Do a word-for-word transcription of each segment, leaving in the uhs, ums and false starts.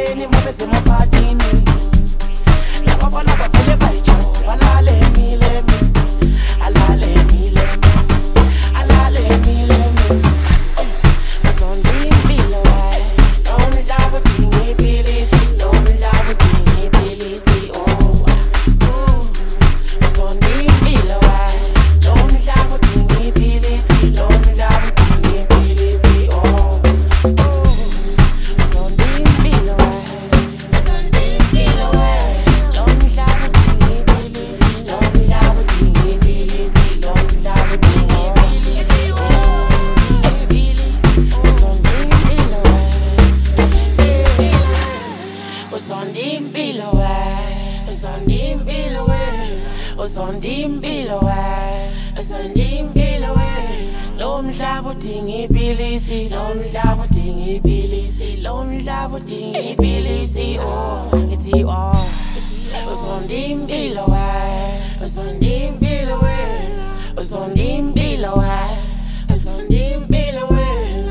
emakhaleni mabezemaphatini. Labafana bavele bayijova alale emilemi, alale emilemi, alale emilemi. Uzonda impilo wae, noma njalo udinga iphilisi, noma njalo udinga iphilisi. Oh, uzonda impilo wae, noma njalo udinga iphilisi, noma njalo udinga iphilisi. Oh, uzonda impilo wae, uzonda impilo wae, noma njalo udinga iphilisi, noma njalo udinga iphilisi, noma njalo udinga iphilisi. Uzonda impilo wae, uzonda impilo wae, uzonda impilo wae, uzonda impilo wae. Lo mhlaba udinga iphilisi, lo mhlaba udinga iphilisi, lo mhlaba udinga iphilisi. Oh, ithi oh. Uzonda impilo wae, uzonda impilo wae, uzonda impilo wae, uzonda impilo wae.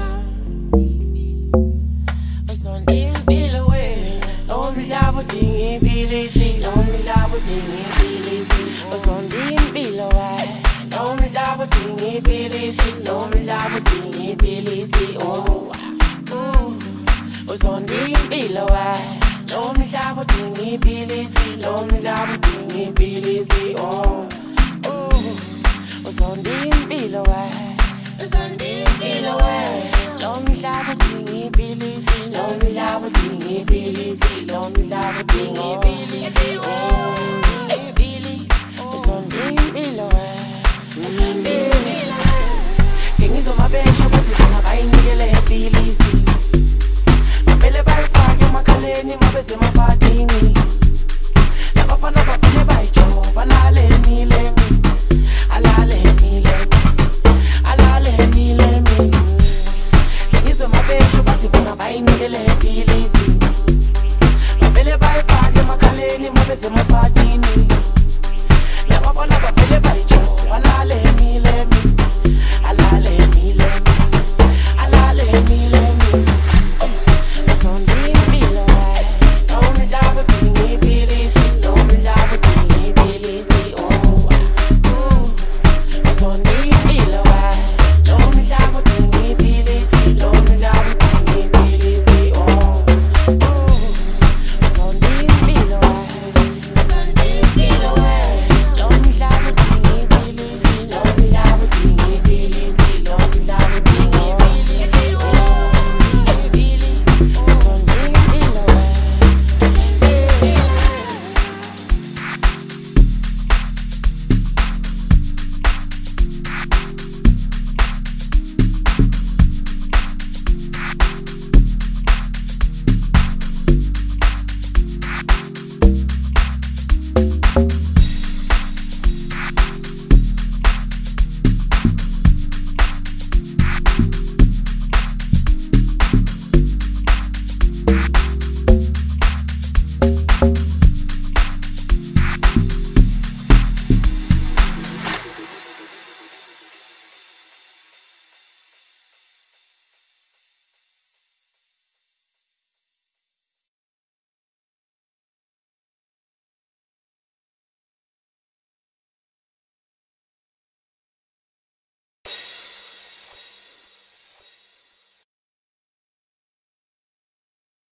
Uzonda impilo wae, lo mhlaba udinga iphilisi, lo mhlaba udinga iphilisi. Uzonda impilo wae, lo mhlaba udinga iphilisi, lo mhlaba udinga iphilisi. Oh, uzonda impilo wae, lo mhlaba udinga iphilisi, lo mhlaba udinga iphilisi. Oh, uzonda impilo wae, uzonda impilo wae, lo mhlaba udinga iphilisi, lo mhlaba udinga iphilisi, lo mhlaba udinga iphilisi. Oh, uzonda impilo wae, uzonda impilo wae. Ngizomabesha bazifuna bayinikele iphilisi, bavele bayifake emakhaleni mabezemaphatini. Labafana bavele bayijova alale emilemi, alale emilemi, alale emilemi. Ngizomabesha bazifuna bayinikele iphilisi, bavele bayifake emakhaleni mabezemaphatini. Labafana bavele bayijova alale emilemi, alale emilemi, alale emilemi.